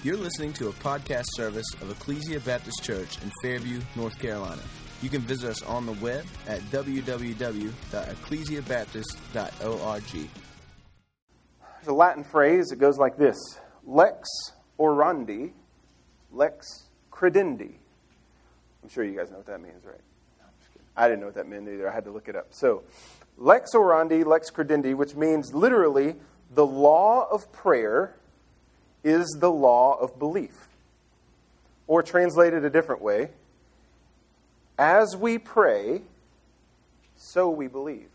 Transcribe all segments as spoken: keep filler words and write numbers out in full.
You're listening to a podcast service of Ecclesia Baptist Church in Fairview, North Carolina. You can visit us on the web at w w w dot ecclesia baptist dot org. There's a Latin phrase that goes like this: lex orandi, lex credendi. I'm sure you guys know what that means, right? No, I'm just kidding. I didn't know what that meant either. I had to look it up. So, lex orandi, lex credendi, which means literally the law of prayer is the law of belief. Or translated a different way, as we pray, so we believe.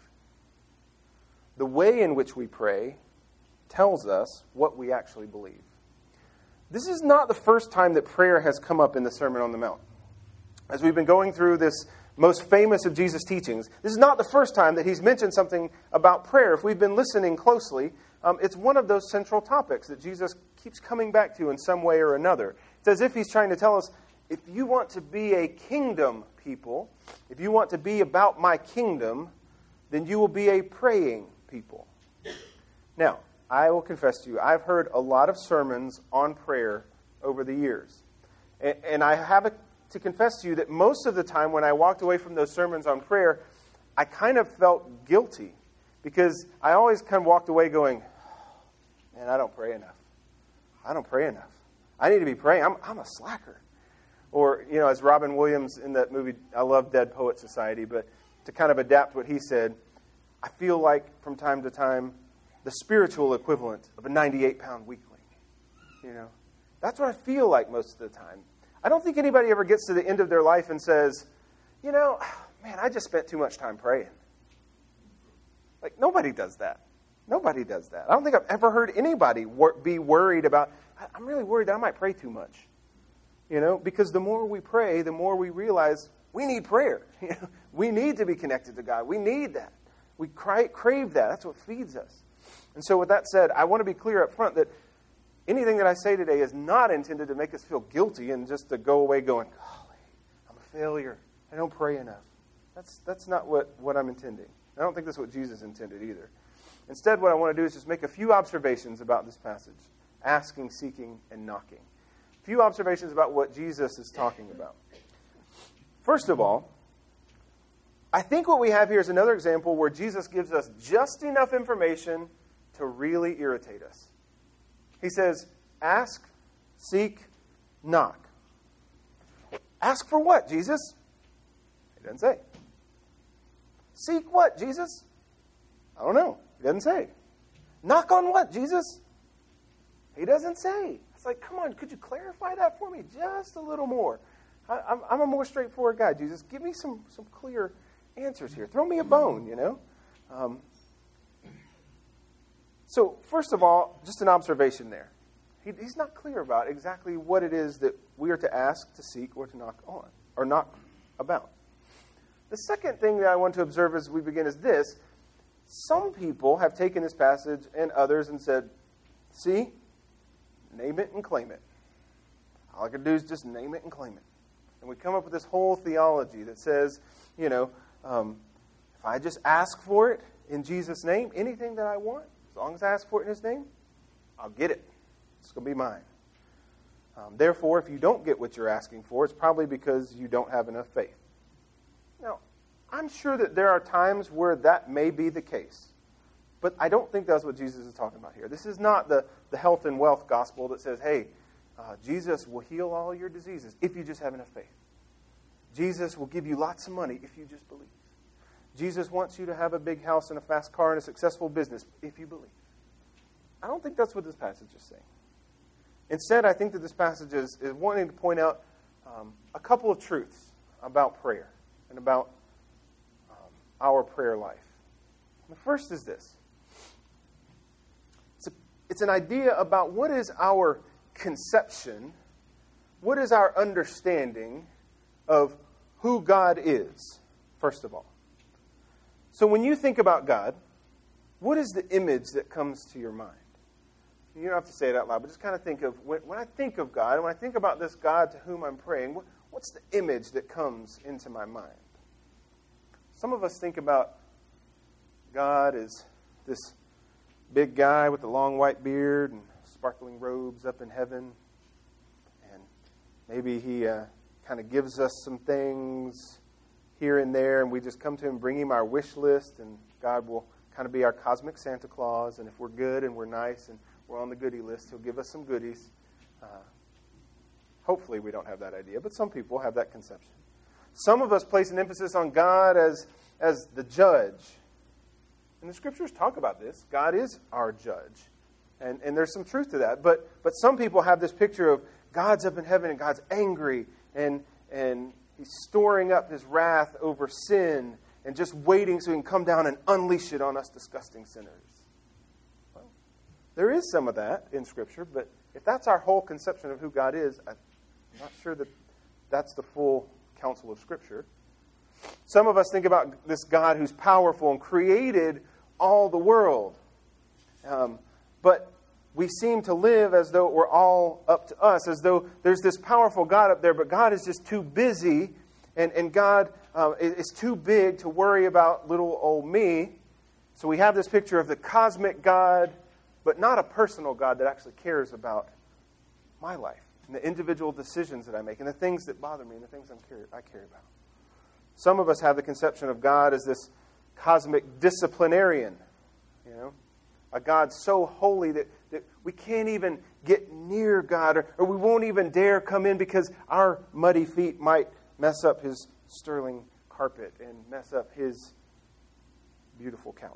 The way in which we pray tells us what we actually believe. This is not the first time that prayer has come up in the Sermon on the Mount. As we've been going through this most famous of Jesus' teachings, this is not the first time that he's mentioned something about prayer. If we've been listening closely, um, it's one of those central topics that Jesus keeps coming back to in some way or another. It's as if he's trying to tell us, if you want to be a kingdom people, if you want to be about my kingdom, then you will be a praying people. Now, I will confess to you, I've heard a lot of sermons on prayer over the years. And, and I have a, to confess to you that most of the time when I walked away from those sermons on prayer, I kind of felt guilty. Because I always kind of walked away going, man, I don't pray enough. I don't pray enough. I need to be praying. I'm, I'm a slacker. Or, you know, as Robin Williams in that movie, I love Dead Poet Society, but to kind of adapt what he said, I feel like from time to time, the spiritual equivalent of a ninety-eight pound weakling. You know, that's what I feel like most of the time. I don't think anybody ever gets to the end of their life and says, you know, man, I just spent too much time praying. Like, nobody does that. Nobody does that. I don't think I've ever heard anybody wor- be worried about, I'm really worried that I might pray too much. You know, because the more we pray, the more we realize we need prayer. You know, we need to be connected to God. We need that. We cry, crave that. That's what feeds us. And so with that said, I want to be clear up front that anything that I say today is not intended to make us feel guilty and just to go away going, golly, I'm a failure. I don't pray enough. That's that's not what, what I'm intending. I don't think that's what Jesus intended either. Instead, what I want to do is just make a few observations about this passage. Asking, seeking, and knocking. A few observations about what Jesus is talking about. First of all, I think what we have here is another example where Jesus gives us just enough information to really irritate us. He says, ask, seek, knock. Ask for what, Jesus? He doesn't say. Seek what, Jesus? I don't know. He doesn't say. Knock on what, Jesus? He doesn't say. It's like, come on, could you clarify that for me just a little more? I, I'm, I'm a more straightforward guy, Jesus. Give me some, some clear answers here. Throw me a bone, you know? Um, so, first of all, just an observation there. He, he's not clear about exactly what it is that we are to ask, to seek, or to knock on, or knock about. The second thing that I want to observe as we begin is this. Some people have taken this passage and others and said, see, name it and claim it. All I can do is just name it and claim it. And we come up with this whole theology that says, you know, um, if I just ask for it in Jesus' name, anything that I want, as long as I ask for it in His name, I'll get it. It's going to be mine. Um, therefore, if you don't get what you're asking for, it's probably because you don't have enough faith. Now, I'm sure that there are times where that may be the case. But I don't think that's what Jesus is talking about here. This is not the, the health and wealth gospel that says, hey, uh, Jesus will heal all your diseases if you just have enough faith. Jesus will give you lots of money if you just believe. Jesus wants you to have a big house and a fast car and a successful business if you believe. I don't think that's what this passage is saying. Instead, I think that this passage is, is wanting to point out um, a couple of truths about prayer and about um, our prayer life. The first is this. It's, a, it's an idea about what is our conception, what is our understanding of who God is, first of all. So when you think about God, what is the image that comes to your mind? You don't have to say it out loud, but just kind of think of, when, when I think of God, when I think about this God to whom I'm praying, what, what's the image that comes into my mind? Some of us think about God as this big guy with a long white beard and sparkling robes up in heaven. Maybe he uh, kind of gives us some things here and there, and we just come to him, bring him our wish list, and God will kind of be our cosmic Santa Claus. And if we're good and we're nice and we're on the goodie list, he'll give us some goodies. Uh, hopefully we don't have that idea, but some people have that conception. Some of us place an emphasis on God as, as the judge. And the scriptures talk about this. God is our judge. And, and there's some truth to that. But but some people have this picture of God's up in heaven and God's angry and and he's storing up his wrath over sin and just waiting so he can come down and unleash it on us disgusting sinners. Well, there is some of that in Scripture, but if that's our whole conception of who God is, I'm not sure that that's the full counsel of Scripture. Some of us think about this God who's powerful and created all the world. Um, but we seem to live as though it were all up to us, as though there's this powerful God up there, but God is just too busy, and, and God uh, is too big to worry about little old me. So we have this picture of the cosmic God, but not a personal God that actually cares about my life and the individual decisions that I make and the things that bother me and the things I'm care- I care about. Some of us have the conception of God as this cosmic disciplinarian, you know, a God so holy that, that we can't even get near God, or, or we won't even dare come in because our muddy feet might mess up his sterling carpet and mess up his beautiful couch.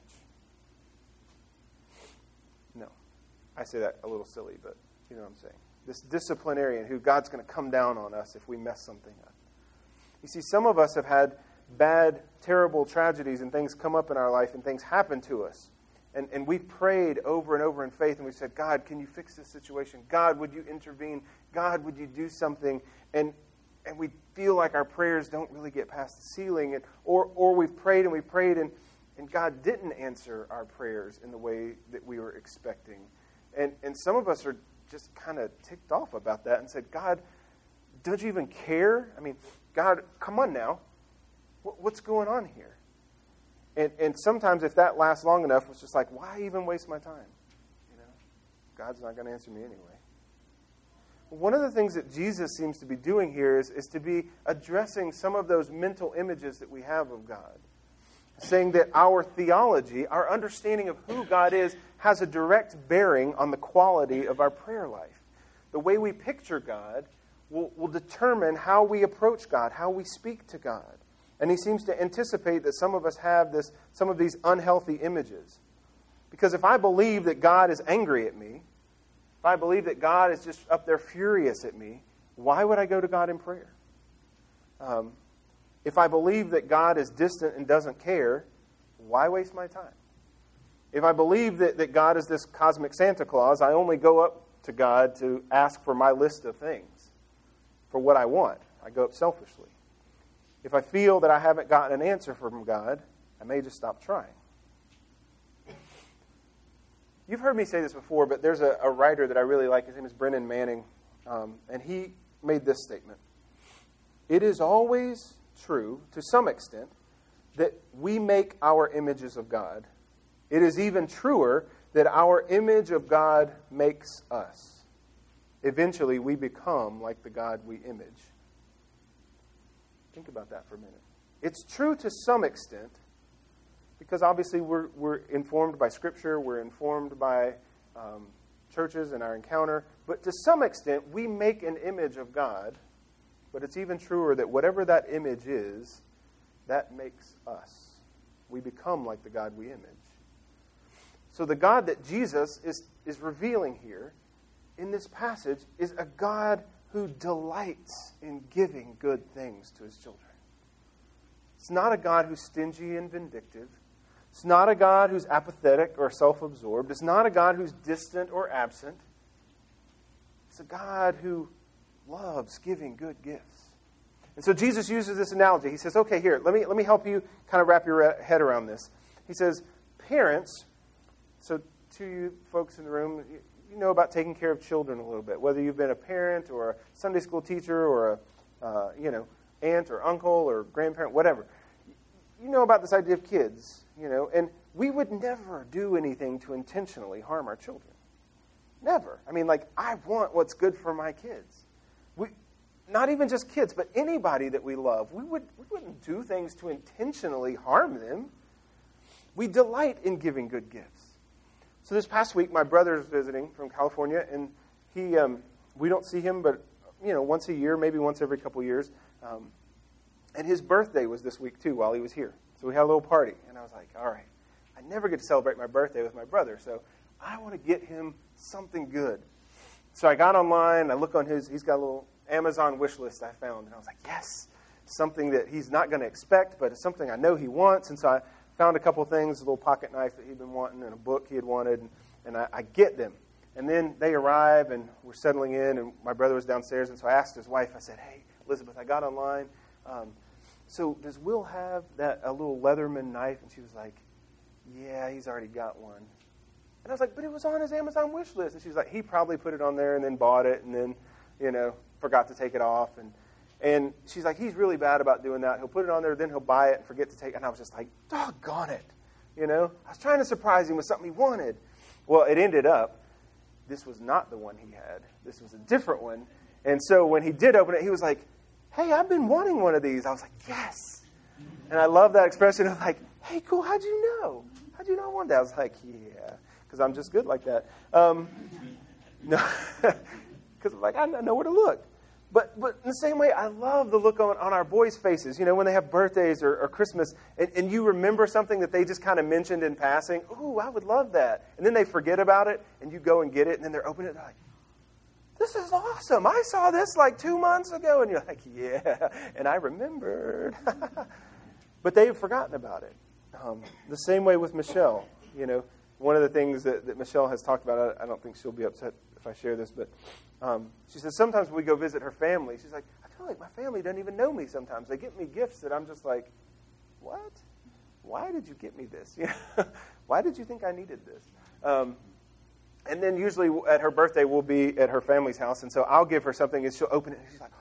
No, I say that a little silly, but you know what I'm saying. This disciplinarian who God's going to come down on us if we mess something up. You see, some of us have had bad, terrible tragedies and things come up in our life and things happen to us. And, and we've prayed over and over in faith and we've said, God, can you fix this situation? God, would you intervene? God, would you do something? And and we feel like our prayers don't really get past the ceiling. And, or or we've prayed and we've prayed and, and God didn't answer our prayers in the way that we were expecting. And, and some of us are just kind of ticked off about that and said, God, don't you even care? I mean, God, come on now. What's going on here? And and sometimes if that lasts long enough, it's just like, why even waste my time? You know, God's not going to answer me anyway. One of the things that Jesus seems to be doing here is, is to be addressing some of those mental images that we have of God. Saying that our theology, our understanding of who God is, has a direct bearing on the quality of our prayer life. The way we picture God will, will determine how we approach God, how we speak to God. And he seems to anticipate that some of us have this, some of these unhealthy images. Because if I believe that God is angry at me, if I believe that God is just up there furious at me, why would I go to God in prayer? Um, if I believe that God is distant and doesn't care, why waste my time? If I believe that, that God is this cosmic Santa Claus, I only go up to God to ask for my list of things, for what I want. I go up selfishly. If I feel that I haven't gotten an answer from God, I may just stop trying. You've heard me say this before, but there's a, a writer that I really like. His name is Brennan Manning, um, and he made this statement. It is always true, to some extent, that we make our images of God. It is even truer that our image of God makes us. Eventually, we become like the God we image. Think about that for a minute. It's true to some extent, because obviously we're, we're informed by Scripture, we're informed by um, churches and our encounter, but to some extent we make an image of God, but it's even truer that whatever that image is, that makes us. We become like the God we image. So the God that Jesus is, is revealing here in this passage is a God who delights in giving good things to his children. It's not a God who's stingy and vindictive. It's not a God who's apathetic or self-absorbed. It's not a God who's distant or absent. It's a God who loves giving good gifts. And so Jesus uses this analogy. He says, okay, here, let me, let me help you kind of wrap your head around this. He says, parents, so to you folks in the room, you know about taking care of children a little bit, whether you've been a parent or a Sunday school teacher or a, uh, you know, aunt or uncle or grandparent, whatever. You know about this idea of kids, you know, and we would never do anything to intentionally harm our children. Never. I mean, like, I want what's good for my kids. We not even just kids, but anybody that we love, we, would, we wouldn't do things to intentionally harm them. We delight in giving good gifts. So this past week, my brother's visiting from California, and he, um, we don't see him, but you know, once a year, maybe once every couple years. Um, and his birthday was this week too, while he was here. So we had a little party, and I was like, all right, I never get to celebrate my birthday with my brother, so I want to get him something good. So I got online, I look on his, he's got a little Amazon wish list I found, and I was like, yes, something that he's not going to expect, but it's something I know he wants. And so I found a couple of things, a little pocket knife that he'd been wanting, and a book he had wanted, and, and I, I get them. And then they arrive, and we're settling in, and my brother was downstairs, and so I asked his wife, I said, hey, Elizabeth, I got online, um, so does Will have that a little Leatherman knife? And she was like, yeah, he's already got one. And I was like, but it was on his Amazon wish list. And she was like, he probably put it on there and then bought it and then, you know, forgot to take it off. And and she's like, he's really bad about doing that. He'll put it on there, then he'll buy it and forget to take it. And I was just like, doggone it. You know, I was trying to surprise him with something he wanted. Well, it ended up, this was not the one he had. This was a different one. And so when he did open it, he was like, hey, I've been wanting one of these. I was like, yes. And I love that expression of like, hey, cool, how'd you know? How'd you know I wanted that? I was like, yeah, because I'm just good like that. Um, no, because like I know where to look. But but in the same way, I love the look on, on our boys' faces. You know, when they have birthdays or, or Christmas, and, and you remember something that they just kind of mentioned in passing. Ooh, I would love that. And then they forget about it, and you go and get it, and then they're opening it, and they're like, this is awesome. I saw this like two months ago. And you're like, yeah, and I remembered. But they've forgotten about it. Um, the same way with Michelle. You know, one of the things that, that Michelle has talked about, I, I don't think she'll be upset if I share this, but um, she says sometimes when we go visit her family, she's like, I feel like my family doesn't even know me sometimes. They get me gifts that I'm just like, what? Why did you get me this? You know, why did you think I needed this? Um And then usually at her birthday, we'll be at her family's house. And so I'll give her something, and she'll open it, and she's like,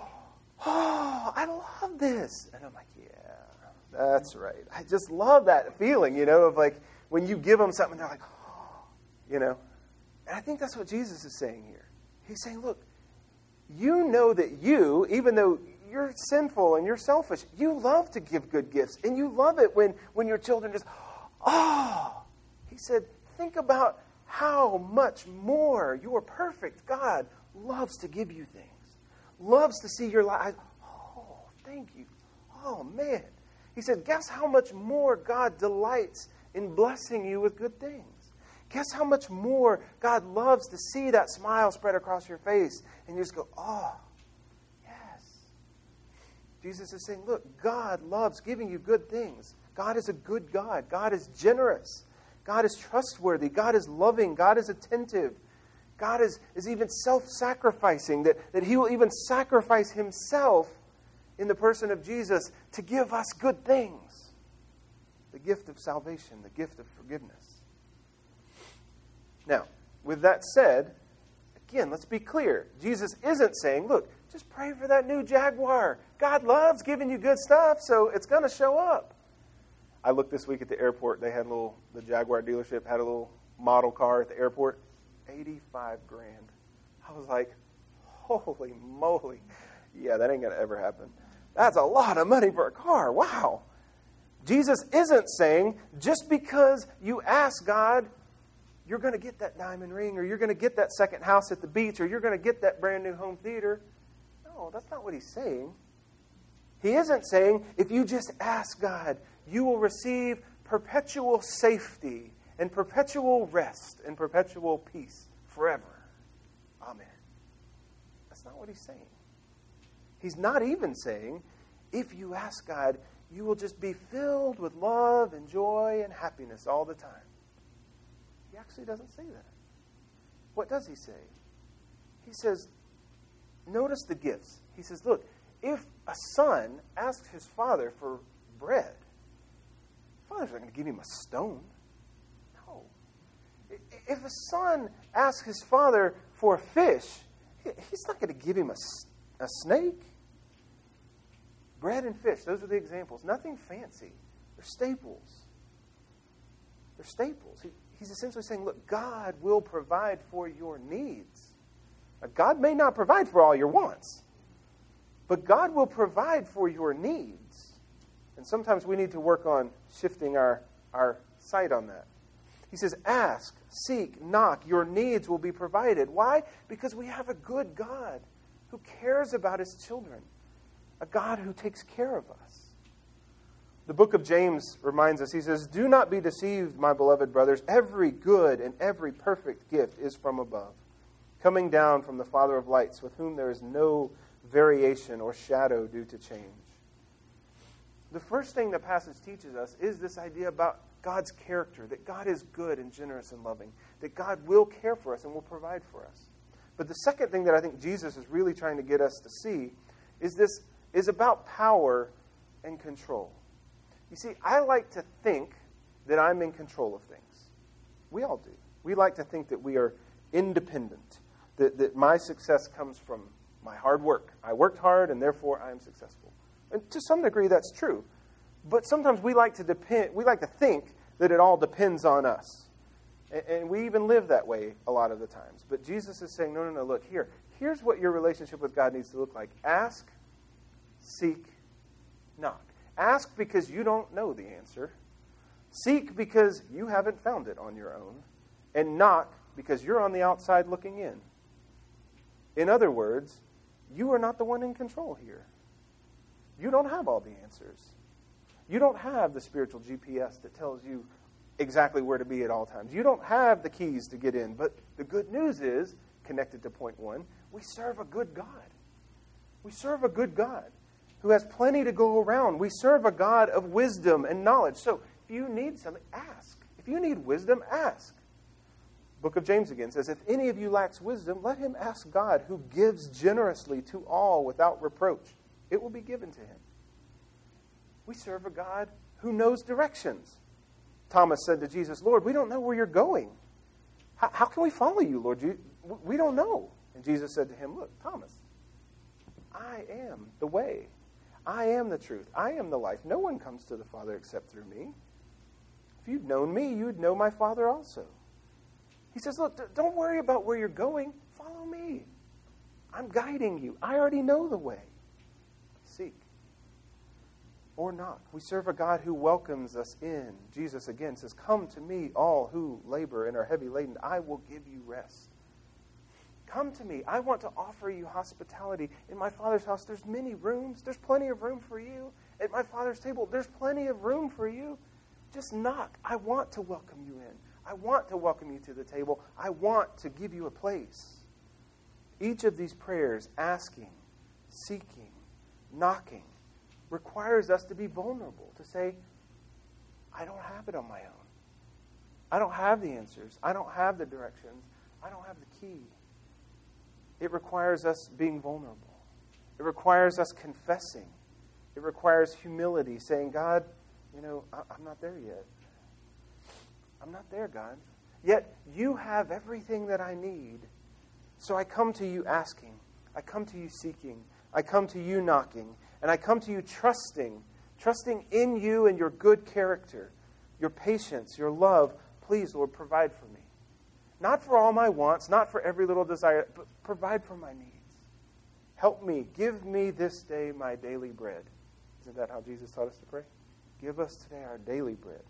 oh, I love this. And I'm like, yeah, that's right. I just love that feeling, you know, of like when you give them something, they're like, oh, you know. And I think that's what Jesus is saying here. He's saying, look, you know that you, even though you're sinful and you're selfish, you love to give good gifts. And you love it when, when your children just, oh. He said, think about how much more your perfect God loves to give you things. Loves to see your life. Oh, thank you. Oh, man. He said, guess how much more God delights in blessing you with good things. Guess how much more God loves to see that smile spread across your face. And you just go, oh, yes. Jesus is saying, look, God loves giving you good things. God is a good God. God is generous. God is trustworthy. God is loving. God is attentive. God is, is even self-sacrificing, that, that He will even sacrifice Himself in the person of Jesus to give us good things. The gift of salvation, the gift of forgiveness. Now, with that said, again, let's be clear. Jesus isn't saying, look, just pray for that new Jaguar. God loves giving you good stuff, so it's going to show up. I looked this week at the airport. They had a little, the Jaguar dealership had a little model car at the airport. eighty-five grand. I was like, holy moly. Yeah, that ain't going to ever happen. That's a lot of money for a car. Wow. Jesus isn't saying just because you ask God, you're going to get that diamond ring, or you're going to get that second house at the beach, or you're going to get that brand new home theater. No, that's not what He's saying. He isn't saying if you just ask God, you will receive perpetual safety and perpetual rest and perpetual peace forever. Amen. That's not what He's saying. He's not even saying, if you ask God, you will just be filled with love and joy and happiness all the time. He actually doesn't say that. What does He say? He says, notice the gifts. He says, look, if a son asks his father for bread, the father's not going to give him a stone. No. If a son asks his father for a fish, he's not going to give him a, a snake. Bread and fish, those are the examples. Nothing fancy. They're staples. They're staples. He, he's essentially saying, look, God will provide for your needs. Now, God may not provide for all your wants, But God will provide for your needs. And sometimes we need to work on shifting our, our sight on that. He says, ask, seek, knock. Your needs will be provided. Why? Because we have a good God who cares about his children. A God who takes care of us. The book of James reminds us, he says, do not be deceived, my beloved brothers. Every good and every perfect gift is from above, coming down from the Father of lights, with whom there is no variation or shadow due to change. The first thing the passage teaches us is this idea about God's character, that God is good and generous and loving, that God will care for us and will provide for us. But the second thing that I think Jesus is really trying to get us to see is this is about power and control. You see, I like to think that I'm in control of things. We all do. We like to think that we are independent, that, that my success comes from my hard work. I worked hard, and therefore I am successful. And to some degree, that's true. But sometimes we like to depend. We like to think that it all depends on us. And, and we even live that way a lot of the times. But Jesus is saying, no, no, no, look, here. Here's what your relationship with God needs to look like. Ask, seek, knock. Ask because you don't know the answer. Seek because you haven't found it on your own. And knock because you're on the outside looking in. In other words, you are not the one in control here. You don't have all the answers. You don't have the spiritual G P S that tells you exactly where to be at all times. You don't have the keys to get in. But the good news is, connected to point one, we serve a good God. We serve a good God who has plenty to go around. We serve a God of wisdom and knowledge. So if you need something, ask. If you need wisdom, ask. Book of James again says, if any of you lacks wisdom, let him ask God, who gives generously to all without reproach. It will be given to him. We serve a God who knows directions. Thomas said to Jesus, Lord, we don't know where you're going. How, how can we follow you, Lord? You, we don't know. And Jesus said to him, look, Thomas, I am the way. I am the truth. I am the life. No one comes to the Father except through me. If you'd known me, you'd know my Father also. He says, look, don't worry about where you're going. Follow me. I'm guiding you. I already know the way. Seek. Or knock. We serve a God who welcomes us in. Jesus again says, come to me, all who labor and are heavy laden. I will give you rest. Come to me. I want to offer you hospitality. In my Father's house, there's many rooms. There's plenty of room for you. At my Father's table, there's plenty of room for you. Just knock. I want to welcome you in. I want to welcome you to the table. I want to give you a place. Each of these prayers, asking, seeking, knocking, requires us to be vulnerable, to say, I don't have it on my own. I don't have the answers. I don't have the directions. I don't have the key. It requires us being vulnerable. It requires us confessing. It requires humility, saying, God, you know, I'm not there yet. I'm not there, God. Yet you have everything that I need. So I come to you asking. I come to you seeking. I come to you knocking. And I come to you trusting. Trusting in you and your good character, your patience, your love. Please, Lord, provide for me. Not for all my wants, not for every little desire, but provide for my needs. Help me. Give me this day my daily bread. Isn't that how Jesus taught us to pray? Give us today our daily bread.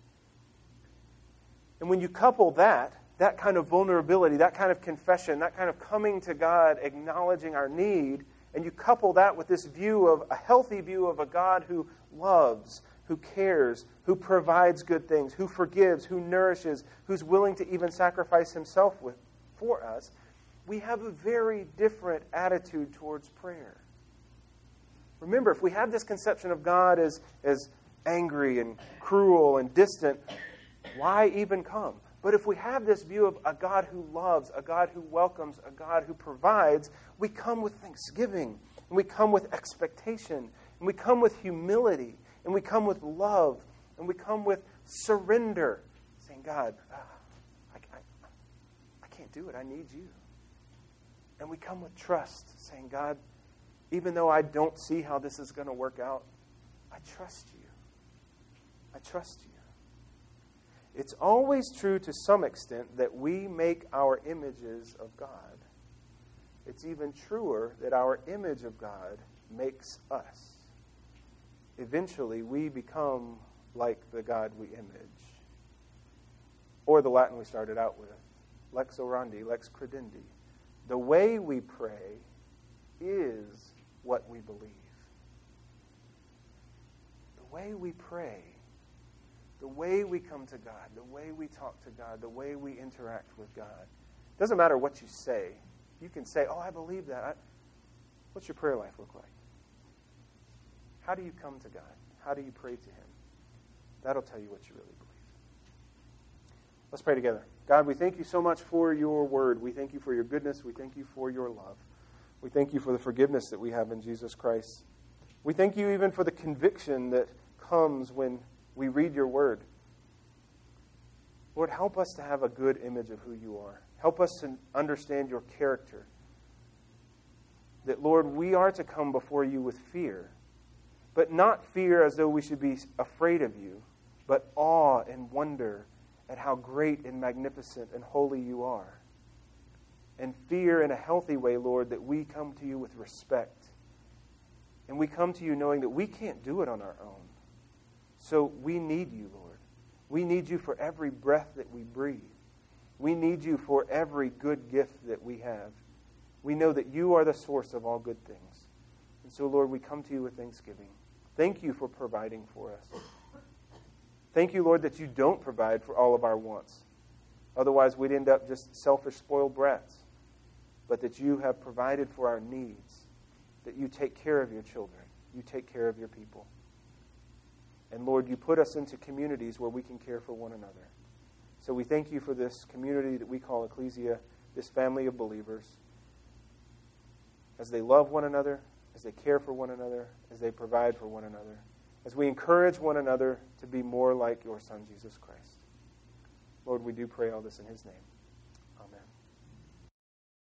And when you couple that, that kind of vulnerability, that kind of confession, that kind of coming to God, acknowledging our need, and you couple that with this view of, a healthy view of a God who loves, who cares, who provides good things, who forgives, who nourishes, who's willing to even sacrifice himself with, for us, we have a very different attitude towards prayer. Remember, if we have this conception of God as, as angry and cruel and distant, why even come? But if we have this view of a God who loves, a God who welcomes, a God who provides, we come with thanksgiving, and we come with expectation, and we come with humility, and we come with love, and we come with surrender, saying, God, ah, I, I, I can't do it. I need you. And we come with trust, saying, God, even though I don't see how this is going to work out, I trust you. I trust you. It's always true to some extent that we make our images of God. It's even truer that our image of God makes us. Eventually, we become like the God we image. Or the Latin we started out with, lex orandi, lex credendi. The way we pray is what we believe. The way we pray, the way we come to God, the way we talk to God, the way we interact with God. It doesn't matter what you say. You can say, oh, I believe that. I... What's your prayer life look like? How do you come to God? How do you pray to Him? That'll tell you what you really believe. Let's pray together. God, we thank you so much for your word. We thank you for your goodness. We thank you for your love. We thank you for the forgiveness that we have in Jesus Christ. We thank you even for the conviction that comes when we read your word. Lord, help us to have a good image of who you are. Help us to understand your character. That, Lord, we are to come before you with fear, but not fear as though we should be afraid of you, but awe and wonder at how great and magnificent and holy you are. And fear in a healthy way, Lord, that we come to you with respect. And we come to you knowing that we can't do it on our own. So we need you, Lord. We need you for every breath that we breathe. We need you for every good gift that we have. We know that you are the source of all good things. And so, Lord, we come to you with thanksgiving. Thank you for providing for us. Thank you, Lord, that you don't provide for all of our wants. Otherwise, we'd end up just selfish, spoiled brats. But that you have provided for our needs. That you take care of your children. You take care of your people. And Lord, you put us into communities where we can care for one another. So we thank you for this community that we call Ecclesia, this family of believers. As they love one another, as they care for one another, as they provide for one another. As we encourage one another to be more like your Son, Jesus Christ. Lord, we do pray all this in His name. Amen.